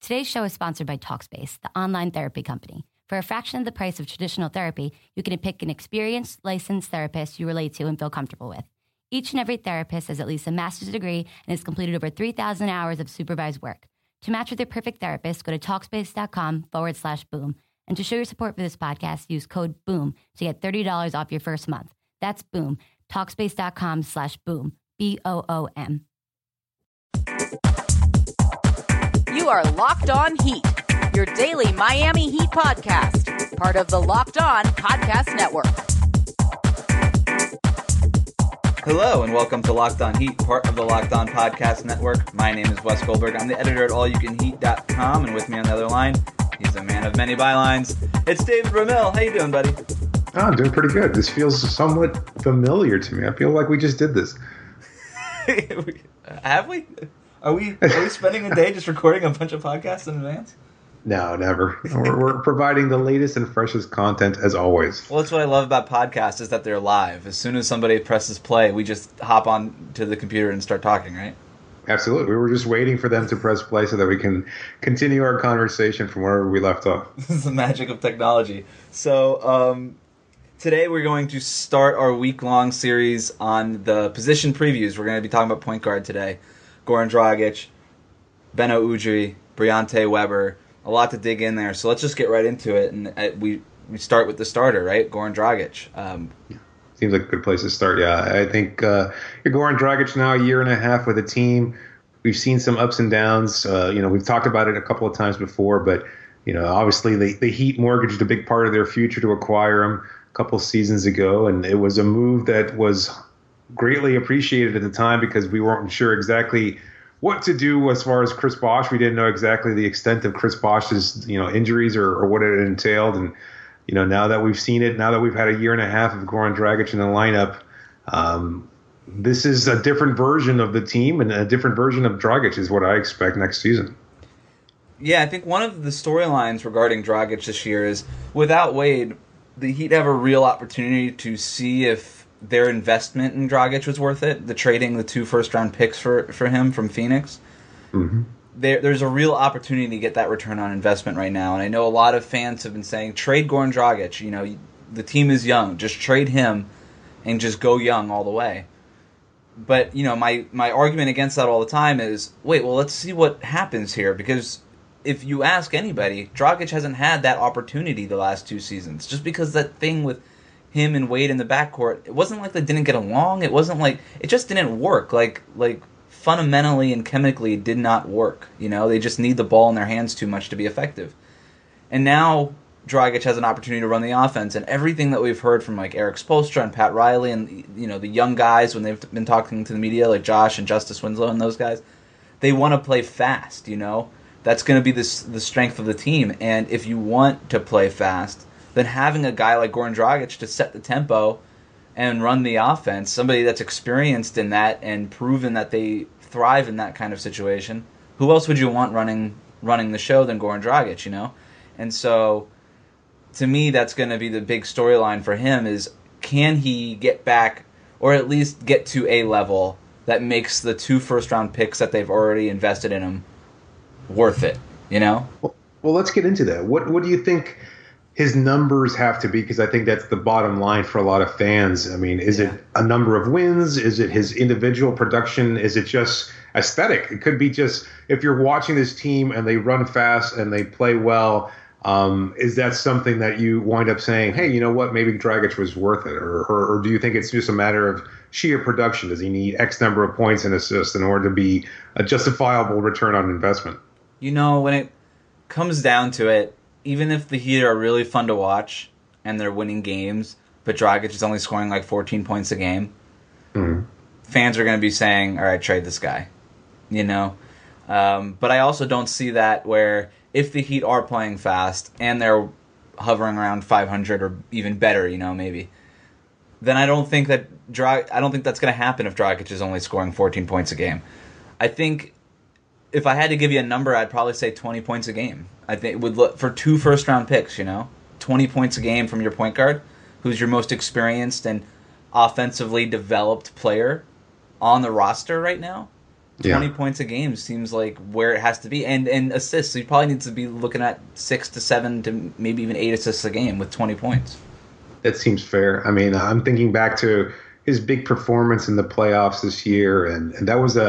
Today's show is sponsored by Talkspace, the online therapy company. For a fraction of the price of traditional therapy, you can pick an experienced, licensed therapist you relate to and feel comfortable with. Each and every therapist has at least a master's degree and has completed over 3,000 hours of supervised work. To match with your perfect therapist, go to Talkspace.com/boom. And to show your support for this podcast, use code BOOM to get $30 off your first month. That's BOOM. Talkspace.com/boom. BOOM. You are Locked On Heat, your daily Miami Heat podcast, part of the Locked On Podcast Network. Hello and welcome to Locked On Heat, part of the Locked On Podcast Network. My name is Wes Goldberg. I'm the editor at allyoucanheat.com, and with me on the other line, he's a man of many bylines. It's David Ramil. How you doing, buddy? Oh, I'm doing pretty good. This feels somewhat familiar to me. I feel like we just did this. Have we? Are we spending a day just recording a bunch of podcasts in advance? No, never. We're providing the latest and freshest content as always. Well, that's what I love about podcasts is that they're live. As soon as somebody presses play, we just hop on to the computer and start talking, right? Absolutely. We were just waiting for them to press play so that we can continue our conversation from wherever we left off. This is the magic of technology. So, today we're going to start our week-long series on the position previews. We're going to be talking about point guard today. Goran Dragic, Beno Udrih, Briante Weber. A lot to dig in there. So let's just get right into it. And we start with the starter, right? Goran Dragic. Seems like a good place to start, yeah. I think Goran Dragic now a year and a half with the team. We've seen some ups and downs. We've talked about it a couple of times before, but obviously the Heat mortgaged a big part of their future to acquire him a couple seasons ago, and it was a move that was greatly appreciated at the time because we weren't sure exactly what to do as far as Chris Bosh. We didn't know exactly the extent of Chris Bosh's injuries or what it entailed. And now that we've seen it, now that we've had a year and a half of Goran Dragic in the lineup, this is a different version of the team and a different version of Dragic is what I expect next season. Yeah, I think one of the storylines regarding Dragic this year is without Wade, the Heat have a real opportunity to see if their investment in Dragic was worth it, the trading the 2 first-round picks for him from Phoenix. Mm-hmm. There's a real opportunity to get that return on investment right now, and I know a lot of fans have been saying, trade Goran Dragic, the team is young, just trade him and just go young all the way. But, my argument against that all the time is, wait, well, let's see what happens here, because if you ask anybody, Dragic hasn't had that opportunity the last 2 seasons, just because that thing with him and Wade in the backcourt, it wasn't like they didn't get along. It wasn't like it just didn't work. Like fundamentally and chemically, it did not work. They just need the ball in their hands too much to be effective. And now Dragic has an opportunity to run the offense, and everything that we've heard from like Eric Spoelstra and Pat Riley and the young guys when they've been talking to the media, like Josh and Justice Winslow and those guys, they want to play fast. That's going to be the strength of the team. And if you want to play fast, then having a guy like Goran Dragic to set the tempo and run the offense, somebody that's experienced in that and proven that they thrive in that kind of situation, who else would you want running the show than Goran Dragic, And so, to me, that's going to be the big storyline for him is, can he get back, or at least get to a level that makes the 2 first-round picks that they've already invested in him worth it, Well, let's get into that. What do you think his numbers have to be, because I think that's the bottom line for a lot of fans. I mean, is it a number of wins? Is it his individual production? Is it just aesthetic? It could be just if you're watching this team and they run fast and they play well, is that something that you wind up saying, hey, you know what, maybe Dragic was worth it? Or do you think it's just a matter of sheer production? Does he need X number of points and assists in order to be a justifiable return on investment? When it comes down to it, even if the Heat are really fun to watch and they're winning games, but Dragic is only scoring like 14 points a game, fans are going to be saying, all right, trade this guy. But I also don't see that where if the Heat are playing fast and they're hovering around 500 or even better, maybe, then I don't think that's going to happen if Dragic is only scoring 14 points a game. I think if I had to give you a number, I'd probably say 20 points a game. I think it would look for 2 first-round picks, 20 points a game from your point guard, who's your most experienced and offensively developed player on the roster right now. 20 points a game seems like where it has to be. And assists, so he probably needs to be looking at 6 to 7 to maybe even 8 assists a game with 20 points. That seems fair. I mean, I'm thinking back to his big performance in the playoffs this year, and that was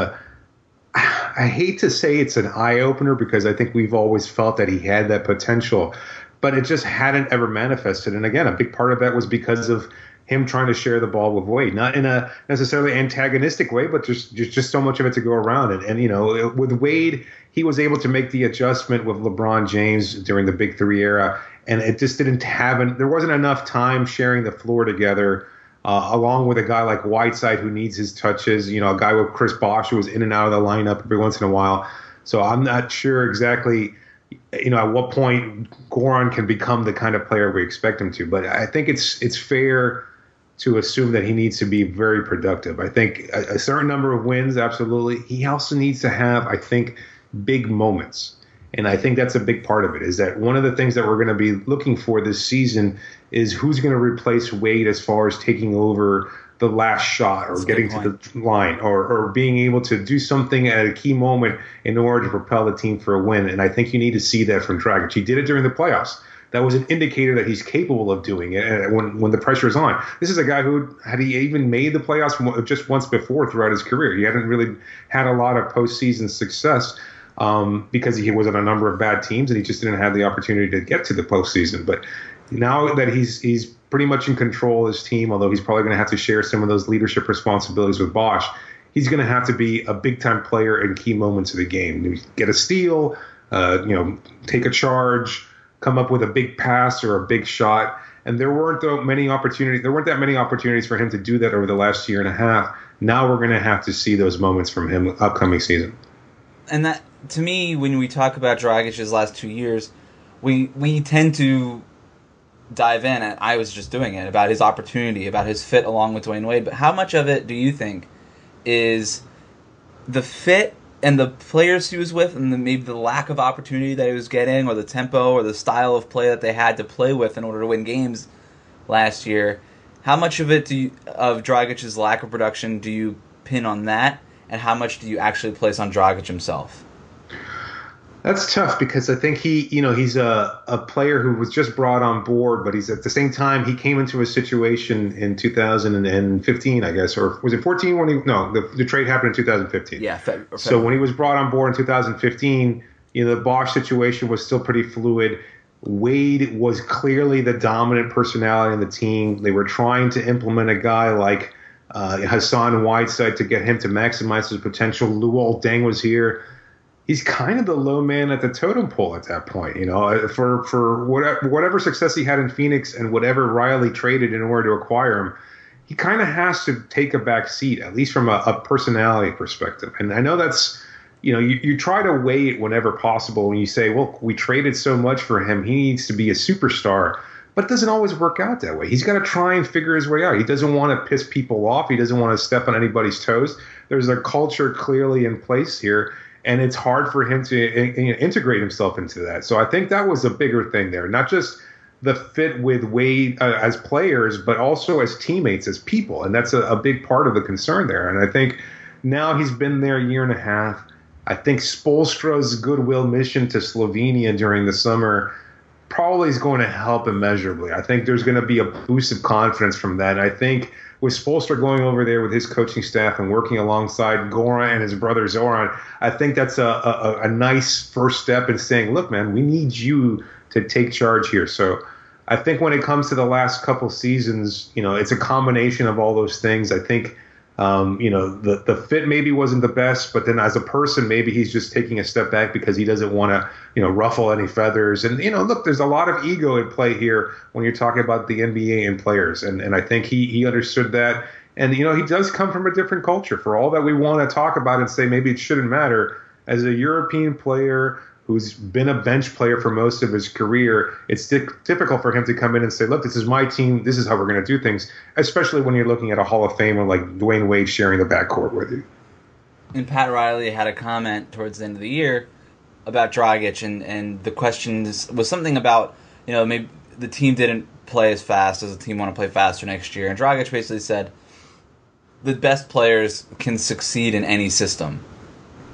I hate to say it's an eye-opener because I think we've always felt that he had that potential, but it just hadn't ever manifested. And again, a big part of that was because of him trying to share the ball with Wade, not in a necessarily antagonistic way, but just so much of it to go around. And with Wade, he was able to make the adjustment with LeBron James during the Big Three era, and it just there wasn't enough time sharing the floor together, along with a guy like Whiteside who needs his touches, a guy with Chris Bosh who was in and out of the lineup every once in a while. So I'm not sure exactly, at what point Goran can become the kind of player we expect him to. But I think it's fair to assume that he needs to be very productive. I think a certain number of wins, absolutely. He also needs to have, I think, big moments. And I think that's a big part of it, is that one of the things that we're going to be looking for this season is who's going to replace Wade as far as taking over the last shot or getting to the line or being able to do something at a key moment in order to propel the team for a win. And I think you need to see that from Dragic. He did it during the playoffs. That was an indicator that he's capable of doing it when the pressure is on. This is a guy who, had he even made the playoffs just once before throughout his career, he hadn't really had a lot of postseason success because he was on a number of bad teams and he just didn't have the opportunity to get to the postseason. But now that he's pretty much in control of his team, although he's probably going to have to share some of those leadership responsibilities with Bosh, he's going to have to be a big-time player in key moments of the game. Get a steal, take a charge, come up with a big pass or a big shot. And there weren't that many opportunities for him to do that over the last year and a half. Now we're going to have to see those moments from him upcoming season. And that, to me, when we talk about Dragic's last 2 years, we tend to dive in, and I was just doing it, about his opportunity, about his fit along with Dwayne Wade. But how much of it do you think is the fit and the players he was with, and maybe the lack of opportunity that he was getting, or the tempo, or the style of play that they had to play with in order to win games last year? How much of it of Dragic's lack of production do you pin on that, and how much do you actually place on Dragic himself? That's tough because I think he's a player who was just brought on board, but he's at the same time he came into a situation in 2015, I guess, or was it 14 when the trade happened in 2015. Yeah. So when he was brought on board in 2015, the Bosh situation was still pretty fluid. Wade was clearly the dominant personality in the team. They were trying to implement a guy like Hassan Whiteside to get him to maximize his potential. Luol Deng was here. He's kind of the low man at the totem pole at that point, for whatever success he had in Phoenix and whatever Riley traded in order to acquire him, he kind of has to take a back seat, at least from a personality perspective. And I know that's, you try to weigh it whenever possible when you say, well, we traded so much for him, he needs to be a superstar. But it doesn't always work out that way. He's got to try and figure his way out. He doesn't want to piss people off. He doesn't want to step on anybody's toes. There's a culture clearly in place here. And it's hard for him to integrate himself into that. So I think that was a bigger thing there, not just the fit with Wade as players, but also as teammates, as people. And that's a big part of the concern there. And I think now he's been there a year and a half. I think Spoelstra's goodwill mission to Slovenia during the summer probably is going to help immeasurably. I think there's going to be a boost of confidence from that. And I think with Spoelstra going over there with his coaching staff and working alongside Goran and his brother Zoran, I think that's a nice first step in saying, look, man, we need you to take charge here. So I think when it comes to the last couple seasons, it's a combination of all those things. I think, the fit maybe wasn't the best, but then as a person, maybe he's just taking a step back because he doesn't want to, ruffle any feathers. And, look, there's a lot of ego at play here when you're talking about the NBA and players. And I think he understood that. And, he does come from a different culture. For all that we want to talk about and say maybe it shouldn't matter, as a European player who's been a bench player for most of his career, it's difficult for him to come in and say, look, this is my team, this is how we're going to do things, especially when you're looking at a Hall of Famer like Dwayne Wade sharing the backcourt with you. And Pat Riley had a comment towards the end of the year about Dragic, and the question was something about, maybe the team didn't play as fast. Does the team want to play faster next year? And Dragic basically said, the best players can succeed in any system.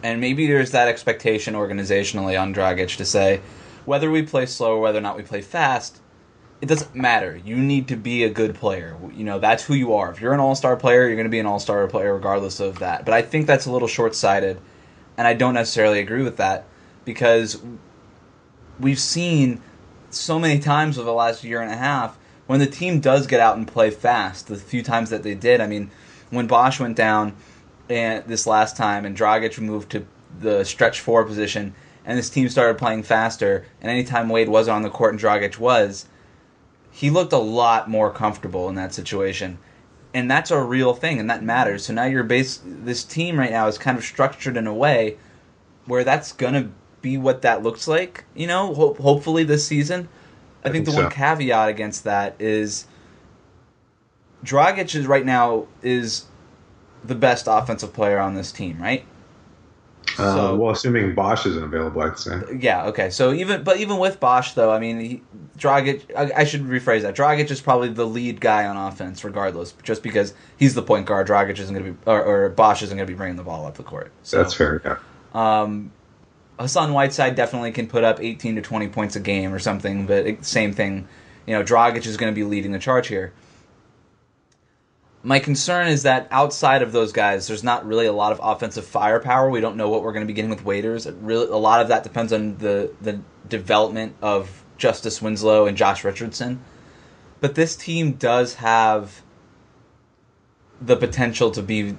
And maybe there's that expectation organizationally on Dragic to say, whether we play slow or whether or not we play fast, it doesn't matter. You need to be a good player. That's who you are. If you're an all-star player, you're going to be an all-star player regardless of that. But I think that's a little short-sighted, and I don't necessarily agree with that, because we've seen so many times over the last year and a half when the team does get out and play fast, the few times that they did. I mean, when Bosh went down this last time and Dragic moved to the stretch 4 position and this team started playing faster, and anytime Wade wasn't on the court and Dragic was, he looked a lot more comfortable in that situation. And that's a real thing, and that matters. So now this team right now is kind of structured in a way where that's going to be what that looks like, hopefully this season. I think the one caveat against that is Dragic right now is the best offensive player on this team, right? Assuming Bosh isn't available, I'd say. Yeah, okay. So even with Bosh, though, I mean, Dragic, I should rephrase that. Dragic is probably the lead guy on offense, regardless, just because he's the point guard. Dragic isn't going to be, or Bosh isn't going to be bringing the ball up the court. So, that's fair, yeah. Hassan Whiteside definitely can put up 18 to 20 points a game or something, but same thing. Dragic is going to be leading the charge here. My concern is that outside of those guys, there's not really a lot of offensive firepower. We don't know what we're going to be getting with waiters. A lot of that depends on the development of Justice Winslow and Josh Richardson. But this team does have the potential to be,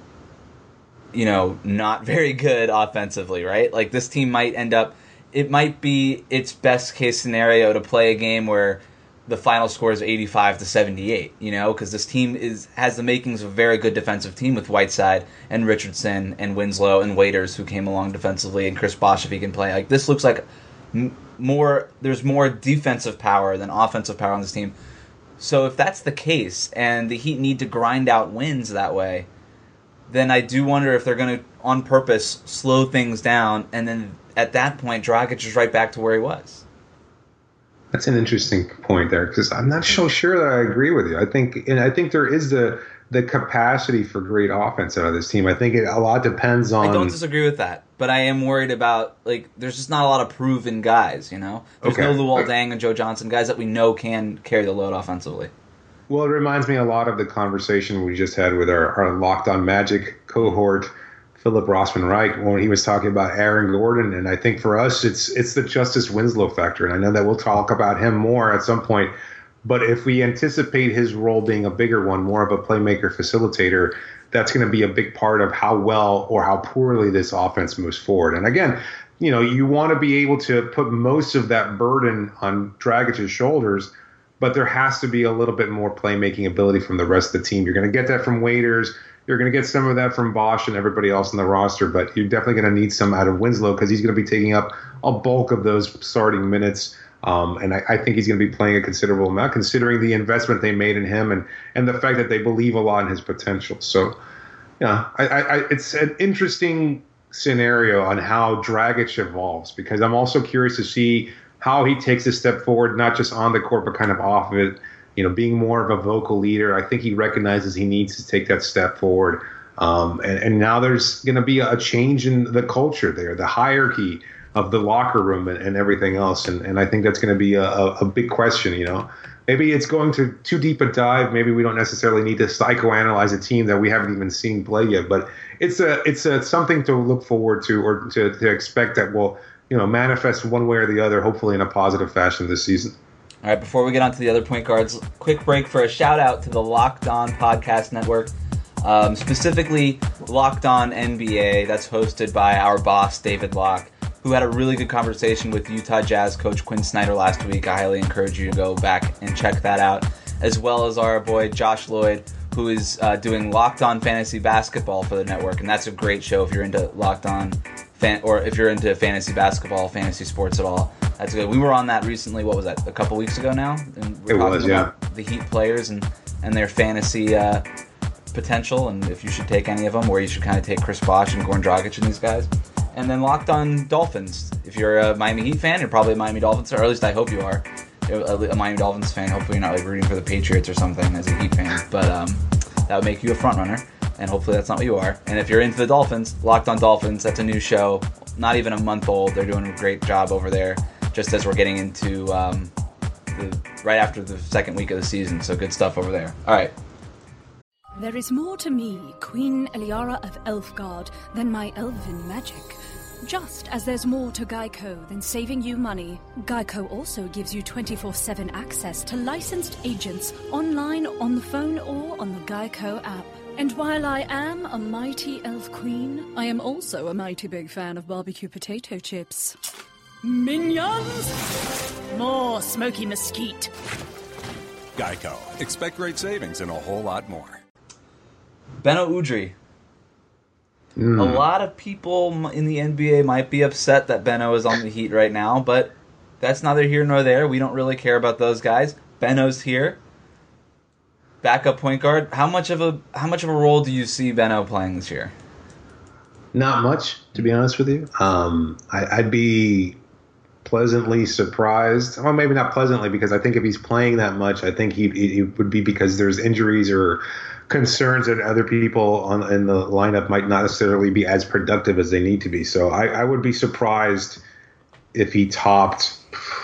not very good offensively, right? Like, this team might it might be its best case scenario to play a game where the final score is 85 to 78, because this team has the makings of a very good defensive team with Whiteside and Richardson and Winslow and Waiters, who came along defensively, and Chris Bosh if he can play. Like, this looks like there's more defensive power than offensive power on this team. So if that's the case, and the Heat need to grind out wins that way, then I do wonder if they're going to, on purpose, slow things down, and then at that point, Dragic is right back to where he was. That's an interesting point there, because I'm not so sure that I agree with you. I think there is the capacity for great offense out of this team. I think a lot depends on. I don't disagree with that, but I am worried about, there's just not a lot of proven guys. There's no Luol Deng and Joe Johnson, guys that we know can carry the load offensively. Well, it reminds me a lot of the conversation we just had with our Locked On Magic cohort, Philip Rossman Wright, when he was talking about Aaron Gordon. And I think for us, it's the Justice Winslow factor. And I know that we'll talk about him more at some point. But if we anticipate his role being a bigger one, more of a playmaker facilitator, that's going to be a big part of how well or how poorly this offense moves forward. And again, you want to be able to put most of that burden on Dragic's shoulders, but there has to be a little bit more playmaking ability from the rest of the team. You're going to get that from Waiters. You're going to get some of that from Bosh and everybody else on the roster, but you're definitely going to need some out of Winslow, because he's going to be taking up a bulk of those starting minutes. And I think he's going to be playing a considerable amount, considering the investment they made in him and the fact that they believe a lot in his potential. So, it's an interesting scenario on how Dragic evolves, because I'm also curious to see how he takes a step forward, not just on the court, but kind of off of it. Being more of a vocal leader. I think he recognizes he needs to take that step forward. And now there's going to be a change in the culture there, the hierarchy of the locker room and everything else. And I think that's going to be a big question, Maybe it's going to too deep a dive. Maybe we don't necessarily need to psychoanalyze a team that we haven't even seen play yet. But it's something to look forward to, or to expect that will manifest one way or the other, hopefully in a positive fashion this season. All right, before we get on to the other point guards, quick break for a shout-out to the Locked On Podcast Network, specifically Locked On NBA. That's hosted by our boss, David Locke, who had a really good conversation with Utah Jazz coach Quinn Snyder last week. I highly encourage you to go back and check that out, as well as our boy Josh Lloyd, who is doing Locked On Fantasy Basketball for the network, and that's a great show if you're into Locked On or if you're into fantasy basketball, fantasy sports at all. That's good. We were on that recently. What was that? A couple weeks ago now. And we're talking about the Heat players and their fantasy potential, and if you should take any of them, or you should kind of take Chris Bosh and Goran Dragic and these guys. And then Locked On Dolphins. If you're a Miami Heat fan, you're probably a Miami Dolphins, or at least I hope you are a Miami Dolphins fan. Hopefully you're not rooting for the Patriots or something as a Heat fan, but that would make you a front runner. and hopefully that's not what you are. And if you're into the Dolphins, Locked on Dolphins, that's a new show, not even a month old. They're doing a great job over there, just as we're getting into right after the second week of the season. So good stuff over there. All right. There is more to me, Queen Eliara of Elfgard, than my elven magic. Just as there's more to Geico than saving you money, Geico also gives you 24/7 access to licensed agents online, on the phone, or on the Geico app. And while I am a mighty elf queen, I am also a mighty big fan of barbecue potato chips. Minions! More smoky mesquite. Geico. Expect great savings and a whole lot more. Beno Udrih. A lot of people in the NBA might be upset that Beno is on the Heat right now, but that's neither here nor there. We don't really care about those guys. Beno's here. Backup point guard. How much of a role do you see Beno playing this year? Not much, to be honest with you. I'd be pleasantly surprised. Well, maybe not pleasantly, because I think if he's playing that much, I think he would be because there's injuries or concerns that other people in the lineup might not necessarily be as productive as they need to be. So I would be surprised if he topped,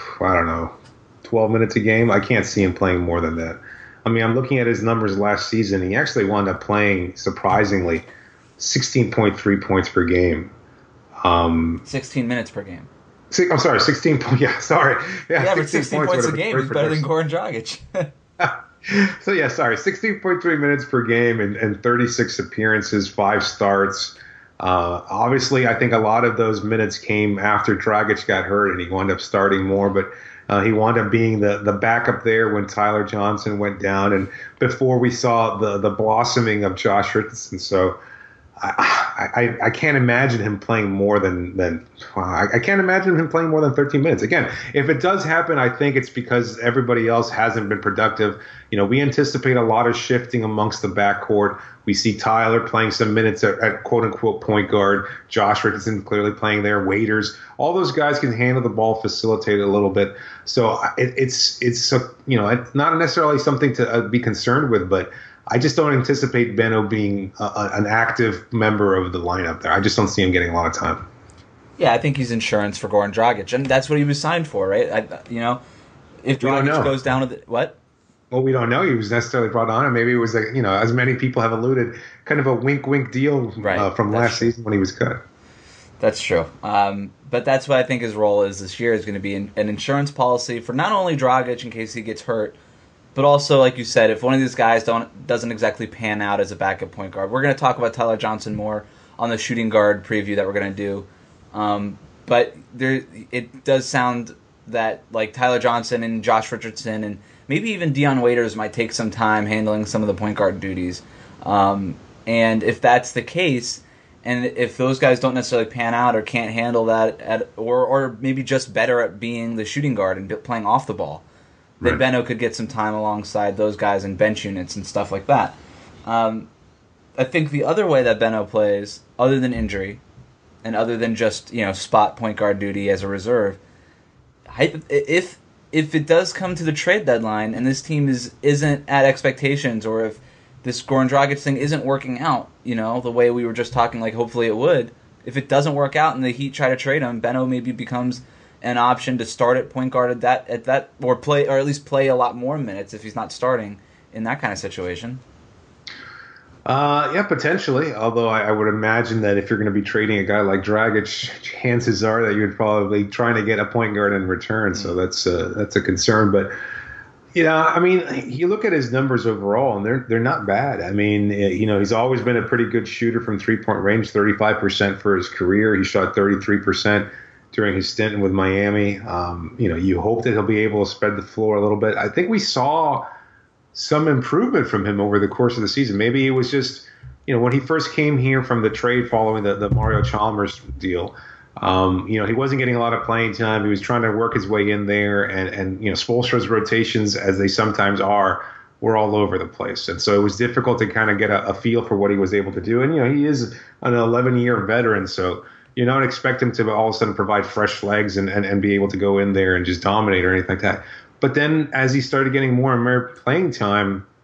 12 minutes a game. I can't see him playing more than that. I mean, I'm looking at his numbers last season. He actually wound up playing, surprisingly, 16.3 points per game. 16 minutes per game. I'm sorry, 16 points. Yeah, sorry. Yeah, but 16 points a game is better than Goran Dragic. So, 16.3 minutes per game and 36 appearances, 5 starts. Obviously, I think a lot of those minutes came after Dragic got hurt and he wound up starting more, but he wound up being the backup there when Tyler Johnson went down and before we saw the blossoming of Josh Richardson. So I can't imagine him playing more than 13 minutes. Again, if it does happen, I think it's because everybody else hasn't been productive. You know, we anticipate a lot of shifting amongst the backcourt. We see Tyler playing some minutes at quote unquote point guard. Josh Richardson clearly playing there. Waiters, all those guys can handle the ball, facilitate it a little bit. So it's not necessarily something to be concerned with, but I just don't anticipate Beno being an active member of the lineup there. I just don't see him getting a lot of time. Yeah, I think he's insurance for Goran Dragic, and that's what he was signed for, right? If Dragic goes down to what? Well, we don't know. He was necessarily brought on, and maybe it was as many people have alluded, kind of a wink deal from last season when he was cut. That's true. But that's what I think his role is this year is going to be an insurance policy for not only Dragic in case he gets hurt, but also, like you said, if one of these guys doesn't exactly pan out as a backup point guard. We're going to talk about Tyler Johnson more on the shooting guard preview that we're going to do. But it does sound that like Tyler Johnson and Josh Richardson and maybe even Dion Waiters might take some time handling some of the point guard duties. And if that's the case, and if those guys don't necessarily pan out or can't handle that, or maybe just better at being the shooting guard and playing off the ball, then Beno could get some time alongside those guys in bench units and stuff like that. I think the other way that Beno plays, other than injury, and other than just spot point guard duty as a reserve, if it does come to the trade deadline and this team isn't at expectations, or if this Goran Dragic thing isn't working out, the way we were just talking, like hopefully it would. If it doesn't work out and the Heat try to trade him, Beno maybe becomes an option to start at point guard at that or play, or at least play a lot more minutes if he's not starting in that kind of situation. Yeah, potentially. Although I would imagine that if you're going to be trading a guy like Dragic, chances are that you're probably trying to get a point guard in return. So that's a concern. But I mean, you look at his numbers overall, and they're not bad. I mean, he's always been a pretty good shooter from 3-point range, 35% for his career. He shot 33% during his stint with Miami. You hope that he'll be able to spread the floor a little bit. I think we saw some improvement from him over the course of the season. Maybe it was just, when he first came here from the trade following the Mario Chalmers deal, he wasn't getting a lot of playing time. He was trying to work his way in there, and Spoelstra's rotations, as they sometimes are, were all over the place. And so it was difficult to kind of get a feel for what he was able to do. And, he is an 11-year veteran, so you don't expect him to all of a sudden provide fresh legs and be able to go in there and just dominate or anything like that. But then as he started getting more and more playing time,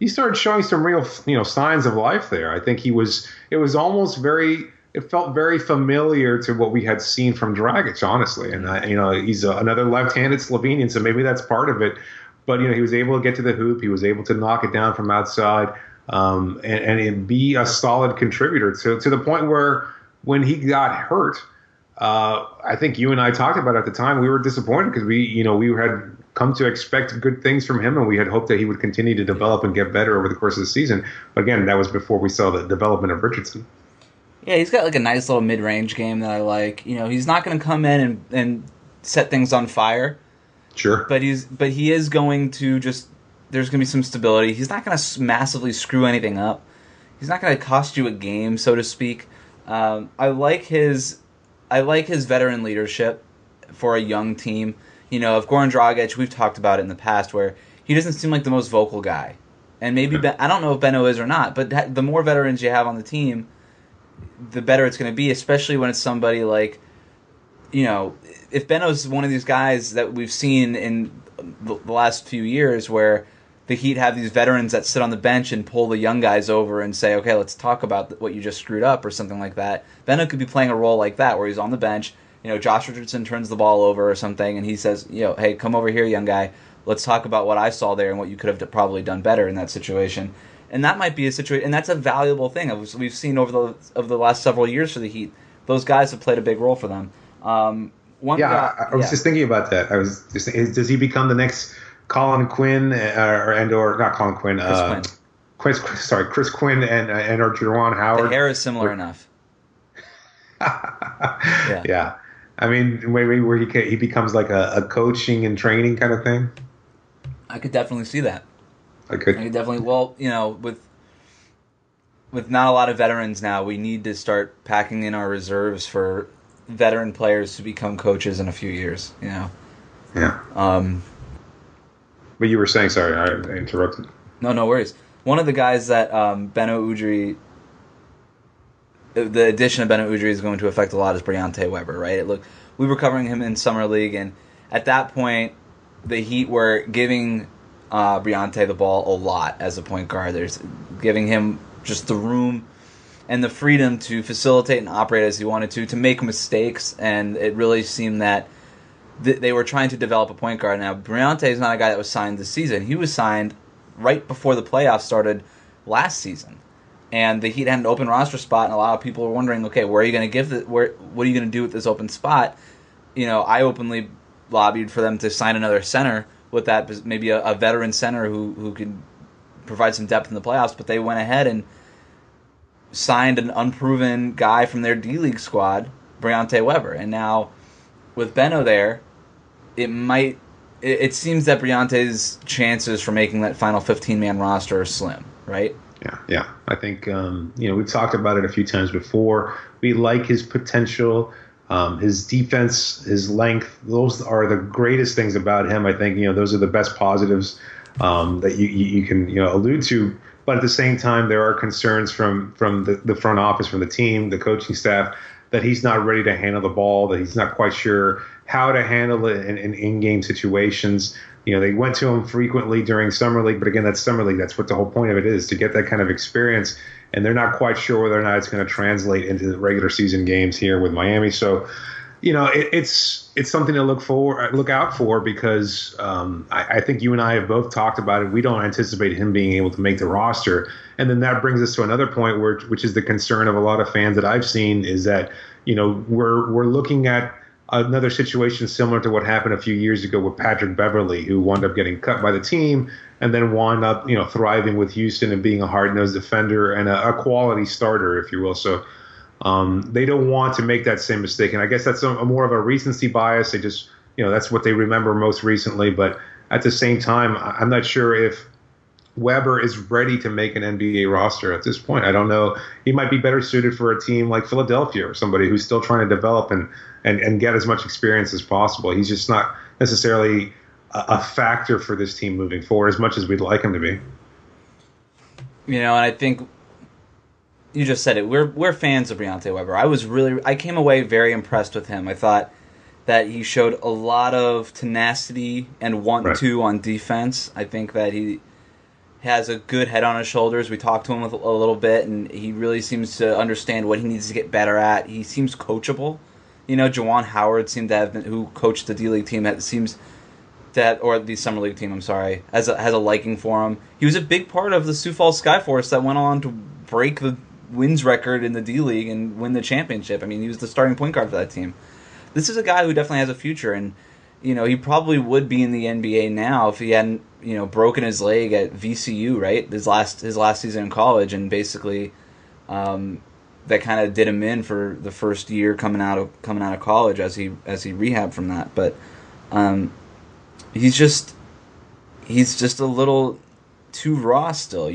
he started showing some real, signs of life there. I think it was almost it felt very familiar to what we had seen from Dragic, honestly. And, he's another left-handed Slovenian, so maybe that's part of it. But, he was able to get to the hoop. He was able to knock it down from outside and be a solid contributor to the point where when he got hurt, I think you and I talked about it at the time, we were disappointed because we had come to expect good things from him, and we had hoped that he would continue to develop and get better over the course of the season. But again, that was before we saw the development of Richardson. Yeah, he's got like a nice little mid-range game that I like. He's not going to come in and set things on fire. Sure. But he is going to there's going to be some stability. He's not going to massively screw anything up. He's not going to cost you a game, so to speak. I like his veteran leadership for a young team. Of Goran Dragic, we've talked about it in the past, where he doesn't seem like the most vocal guy. And maybe, I don't know if Benno is or not, but the more veterans you have on the team, the better it's going to be, especially when it's somebody like, if Benno's one of these guys that we've seen in the last few years where the Heat have these veterans that sit on the bench and pull the young guys over and say, okay, let's talk about what you just screwed up or something like that. Benno could be playing a role like that where he's on the bench. Josh Richardson turns the ball over or something, and he says, hey, come over here, young guy. Let's talk about what I saw there and what you could have probably done better in that situation. And that might be a situation, and that's a valuable thing. We've seen over the last several years for the Heat. Those guys have played a big role for them. I was just thinking about that. I was just thinking, does he become the next Colin Quinn or not Colin Quinn? Chris Quinn and or Juwan Howard. The hair is similar enough. Yeah. I mean, maybe where he becomes like a coaching and training kind of thing. I could definitely see that. I could definitely. Well, with not a lot of veterans now, we need to start packing in our reserves for veteran players to become coaches in a few years. Yeah. But you were saying, sorry, I interrupted. No worries. One of the guys that Beno Udrih, the addition of Beno Udrih is going to affect a lot is Briante Weber, right? We were covering him in Summer League, and at that point, the Heat were giving Briante the ball a lot as a point guard. There's giving him just the room and the freedom to facilitate and operate as he wanted to make mistakes, and it really seemed that they were trying to develop a point guard. Now, Briante is not a guy that was signed this season. He was signed right before the playoffs started last season. And the Heat had an open roster spot, and a lot of people were wondering, okay, where are you going to give what are you going to do with this open spot? I openly lobbied for them to sign another center with that, maybe a veteran center who could provide some depth in the playoffs, but they went ahead and signed an unproven guy from their D-League squad, Briante Weber. And now, with Benno there, it seems that Briante's chances for making that final 15-man roster are slim, right? Yeah. I think, we've talked about it a few times before. We like his potential, his defense, his length. Those are the greatest things about him. I think, those are the best positives that you can, allude to. But at the same time, there are concerns from the front office, from the team, the coaching staff, that he's not ready to handle the ball, that he's not quite sure how to handle it in in-game situations. They went to him frequently during Summer League, but again, that's Summer League. That's what the whole point of it is, to get that kind of experience. And they're not quite sure whether or not it's going to translate into the regular season games here with Miami. So, it's something to look out for, because I think you and I have both talked about it. We don't anticipate him being able to make the roster. And then that brings us to another point which is the concern of a lot of fans that I've seen, is that, we're looking at another situation similar to what happened a few years ago with Patrick Beverley, who wound up getting cut by the team and then wound up, thriving with Houston and being a hard-nosed defender and a quality starter, if you will. So they don't want to make that same mistake. And I guess that's a more of a recency bias. They just, that's what they remember most recently. But at the same time, I'm not sure if Weber is ready to make an NBA roster at this point. I don't know. He might be better suited for a team like Philadelphia or somebody who's still trying to develop and get as much experience as possible. He's just not necessarily a factor for this team moving forward as much as we'd like him to be. And I think you just said it. We're fans of Briante Weber. I came away very impressed with him. I thought that he showed a lot of tenacity and want to on defense. I think that has a good head on his shoulders. We talked to him a little bit, and he really seems to understand what he needs to get better at. He seems coachable. Juwan Howard seemed to have been, who coached the D-League team, or the Summer League team, I'm sorry, has a liking for him. He was a big part of the Sioux Falls Skyforce that went on to break the wins record in the D-League and win the championship. I mean, he was the starting point guard for that team. This is a guy who definitely has a future, and he probably would be in the NBA now if he hadn't, broken his leg at VCU, right? His last season in college, and basically that kind of did him in for the first year coming out of college as he rehabbed from that. But he's just a little too raw still.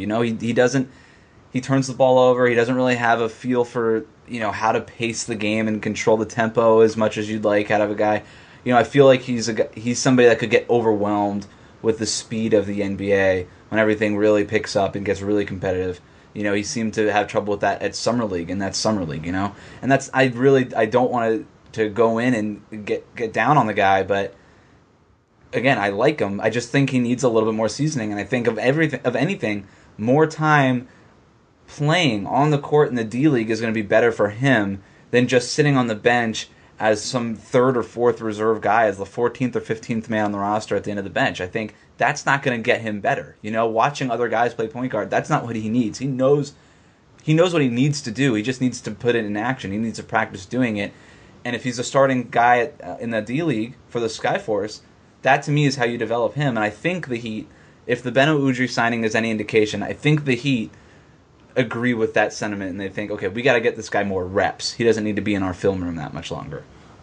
He turns the ball over. He doesn't really have a feel for how to pace the game and control the tempo as much as you'd like out of a guy. I feel like he's somebody that could get overwhelmed with the speed of the NBA when everything really picks up and gets really competitive. He seemed to have trouble with that at Summer League, and that's Summer League, and that's I don't want to go in and get down on the guy, but again, I like him. I just think he needs a little bit more seasoning, and I think of anything, more time playing on the court in the D-League is going to be better for him than just sitting on the bench as some third or fourth reserve guy, as the 14th or 15th man on the roster at the end of the bench. I think that's not going to get him better. Watching other guys play point guard, that's not what he needs. He knows what he needs to do. He just needs to put it in action. He needs to practice doing it. And if he's a starting guy in the D-League for the Skyforce, that to me is how you develop him. And I think the Heat, if the Beno Udrih signing is any indication, I think the Heat agree with that sentiment, and they think, okay, we got to get this guy more reps. He doesn't need to be in our film room that much longer.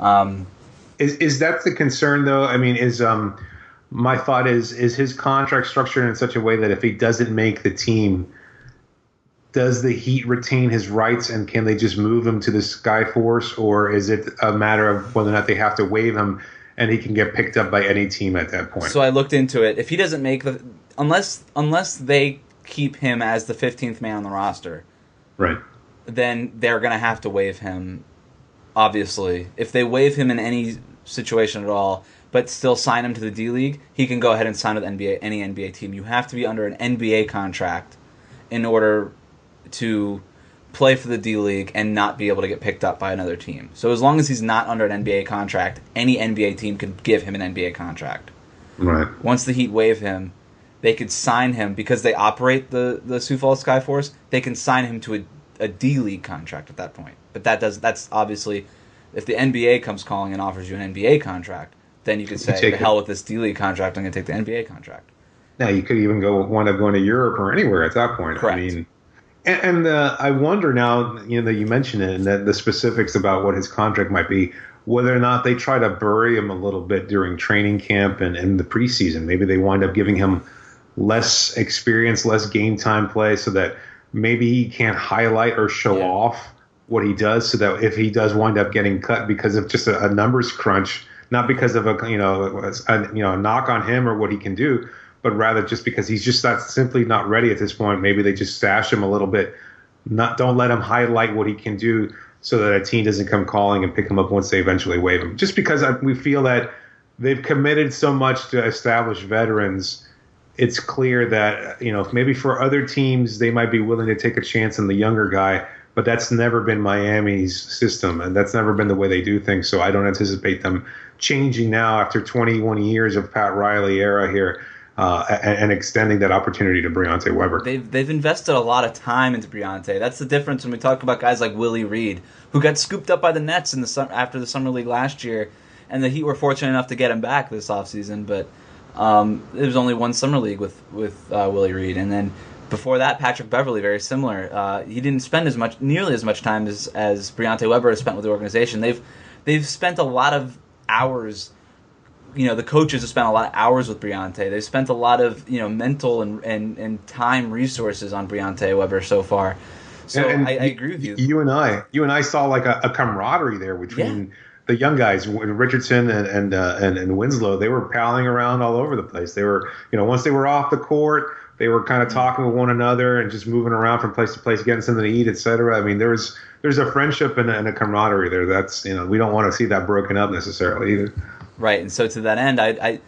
Is that the concern, though? I mean, my thought is his contract structured in such a way that if he doesn't make the team, does the Heat retain his rights, and can they just move him to the Skyforce, or is it a matter of whether or not they have to waive him and he can get picked up by any team at that point? So I looked into it. If he doesn't make unless they keep him as the 15th man on the roster, right, then they're going to have to waive him, obviously. If they waive him in any situation at all, but still sign him to the D-League, he can go ahead and sign with any NBA team. You have to be under an NBA contract in order to play for the D-League and not be able to get picked up by another team. So as long as he's not under an NBA contract, any NBA team could give him an NBA contract. Right. Once the Heat waive him, they could sign him, because they operate the Sioux Falls Skyforce, they can sign him to a D-League contract at that point. But that's obviously, if the NBA comes calling and offers you an NBA contract, then you could say, the hell with this D-League contract, I'm going to take the NBA contract. Now, you could even wind up going to Europe or anywhere at that point. Correct. I mean, and I wonder now, that you mentioned it, and that the specifics about what his contract might be, whether or not they try to bury him a little bit during training camp and the preseason. Maybe they wind up giving him less experience, less game time play, so that maybe he can't highlight or show off what he does, so that if he does wind up getting cut because of just a numbers crunch, not because of a knock on him or what he can do, but rather just because he's just simply not ready at this point. Maybe they just stash him a little bit, don't let him highlight what he can do, so that a team doesn't come calling and pick him up once they eventually waive him. Just because we feel that they've committed so much to established veterans, it's clear that, maybe for other teams, they might be willing to take a chance on the younger guy, but that's never been Miami's system, and that's never been the way they do things. So I don't anticipate them changing now after 21 years of Pat Riley era here, and extending that opportunity to Briante Weber. They've invested a lot of time into Briante. That's the difference when we talk about guys like Willie Reed, who got scooped up by the Nets after the Summer League last year, and the Heat were fortunate enough to get him back this offseason, but there was only one Summer League with Willie Reed, and then before that, Patrick Beverley, very similar. He didn't spend nearly as much time as Briante Weber has spent with the organization. They've spent a lot of hours. The coaches have spent a lot of hours with Briante. They've spent a lot of mental and time resources on Briante Weber so far. So I agree with you. You and I saw like a camaraderie there between the young guys, Richardson and Winslow. They were palling around all over the place. They were, once they were off the court, they were kind of talking with one another and just moving around from place to place, getting something to eat, etc. I mean, there's a friendship and a camaraderie there. That's we don't want to see that broken up necessarily either. Right, and so to that end,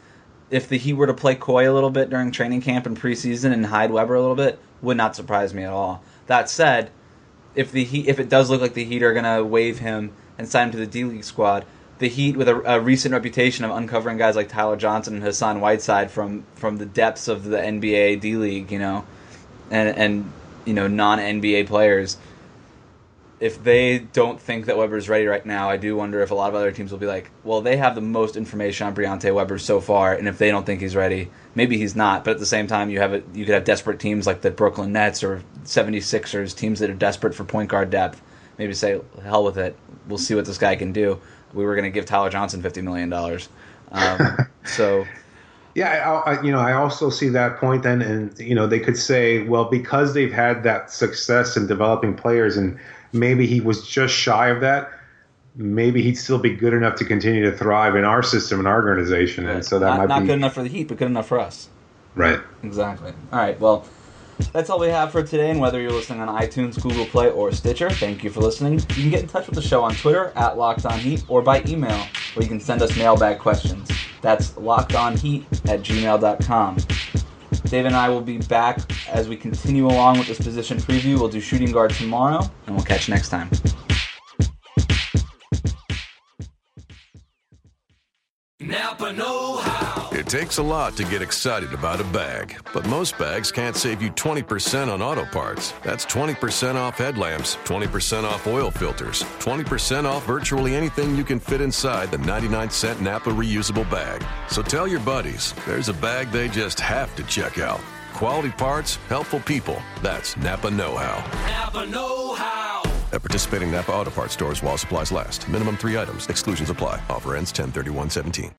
if the Heat were to play coy a little bit during training camp and preseason and hide Weber a little bit, would not surprise me at all. That said, if it does look like the Heat are going to waive him and sign him to the D-League squad, the Heat, with a recent reputation of uncovering guys like Tyler Johnson and Hassan Whiteside from the depths of the NBA D-League, and non-NBA players, if they don't think that Weber's ready right now, I do wonder if a lot of other teams will be like, well, they have the most information on Briante Weber so far, and if they don't think he's ready, maybe he's not. But at the same time, you could have desperate teams like the Brooklyn Nets or 76ers, teams that are desperate for point guard depth. Maybe say, hell with it. We'll see what this guy can do. We were going to give Tyler Johnson $50 million. So... Yeah, I also see that point then, and they could say, well, because they've had that success in developing players, and maybe he was just shy of that, maybe he'd still be good enough to continue to thrive in our system and our organization, right. And so that might be not good enough for the Heat, but good enough for us. Right. Exactly. All right. Well, that's all we have for today, and whether you're listening on iTunes, Google Play, or Stitcher, thank you for listening. You can get in touch with the show on Twitter @LockedOnHeat or by email, where you can send us mailbag questions. That's lockedonheat@gmail.com. Dave and I will be back as we continue along with this position preview. We'll do shooting guard tomorrow, and we'll catch you next time. Napa know-how. It takes a lot to get excited about a bag, but most bags can't save you 20% on auto parts. That's 20% off headlamps, 20% off oil filters, 20% off virtually anything you can fit inside the 99-cent Napa reusable bag. So tell your buddies, there's a bag they just have to check out. Quality parts, helpful people. That's Napa know-how. Napa know-how. At participating Napa Auto Parts stores while supplies last. Minimum 3 items. Exclusions apply. Offer ends 10/31/17.